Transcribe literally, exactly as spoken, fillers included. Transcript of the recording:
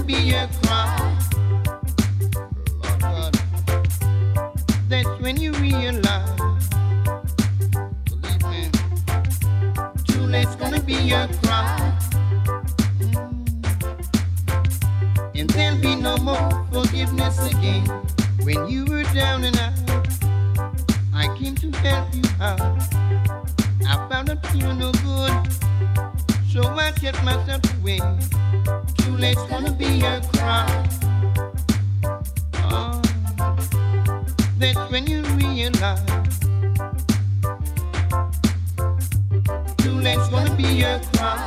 be your cry. Lord God, that's when you realize, believe me, too late's gonna be your cry. And there'll be no more forgiveness again. When you were down and out, I came to help you out. I found out you were no good, so I kept myself away. Too late's gonna be your cry. Oh, that's when you realize. Too late's gonna be your cry.